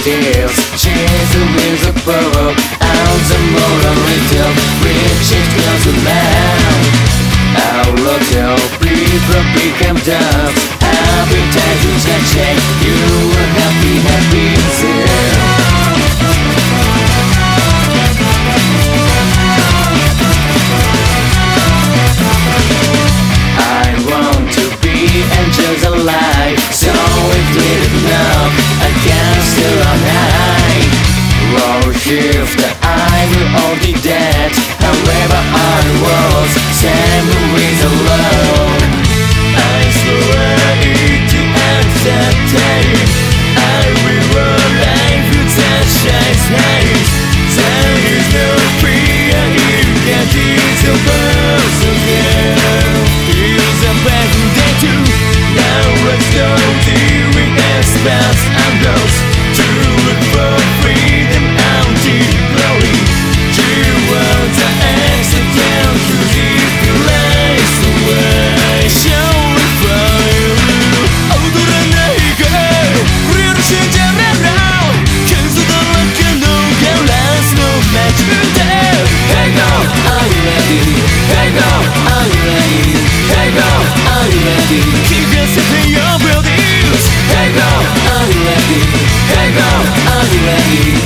details. Chase the winds of power out the moral retail. Reaching close to land. Our hotel, breathe the become dust. Happy times can change. You were happy, happy still. Angels alive, so if lit enough, I can still on high. Roll shift, I will all be dead. However I was, send the winds alone. I swear it to accept. I will run life with sunshine's night. There is no fear, you can teach your birds again. Here's a back day too. Now let's go doing expense and those to look for freedom and deep glory. You want the accident to keep your lives away. Show it for you. Real change around. Cause the luck and no last no match today. Hey go, are you ready? Hey go, are you ready? Hey go, are you ready? Keep yourself in your buildings. Hey go, are you ready? Hey go, are you ready?